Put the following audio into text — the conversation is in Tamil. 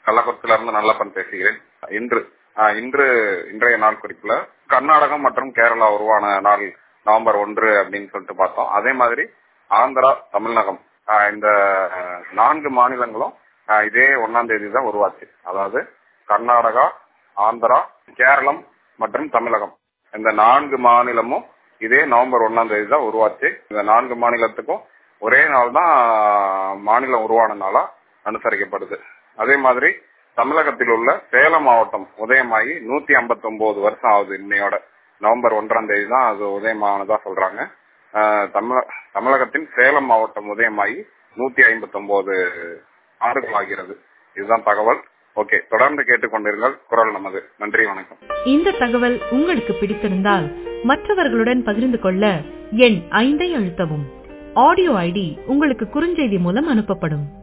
கள்ளக்குறிச்சியில இருந்து நல்லப்பன் பேசுகிறேன். இன்றைய நாள் குறிப்புல கர்நாடகம் மற்றும் கேரளா உருவான நாள் நவம்பர் 1 அப்படின்னு சொல்லிட்டு பார்த்தோம். அதே மாதிரி ஆந்திரா, தமிழகம் இந்த 4 மாநிலங்களும் இதே 1ஆம் தேதி தான் உருவாச்சு. அதாவது கர்நாடகா, ஆந்திரா, கேரளம் மற்றும் தமிழகம் இந்த 4 மாநிலமும் இதே நவம்பர் 1ஆம் தேதி தான் உருவாச்சு. இந்த 4 மாநிலத்துக்கும் ஒரே நாள் தான் மாநிலம் உருவான நாளா அனுசரிக்கப்படுது. அதே மாதிரி தமிழகத்தில் உள்ள சேலம் மாவட்டம் உதயமாகி 159 வருஷம் ஆகுது. இன்னையோட நவம்பர் 1ஆம் தேதி தான் அது உதயமானதா சொல்றாங்க. தமிழகத்தின் சேலம் மாவட்டம் உதயமாகி 159 ஆண்டுகள் ஆகிறது. இதுதான் தகவல். ஓகே, தொடர்ந்து கேட்டுக்கொண்டிருங்கள் குரல் நமது. நன்றி, வணக்கம். இந்த தகவல் உங்களுக்கு பிடித்திருந்தால் மற்றவர்களுடன் பகிர்ந்து கொள்ள எண் 5 அழுத்தவும். ஆடியோ ஐடி உங்களுக்கு குறுஞ்செய்தி மூலம் அனுப்பப்படும்.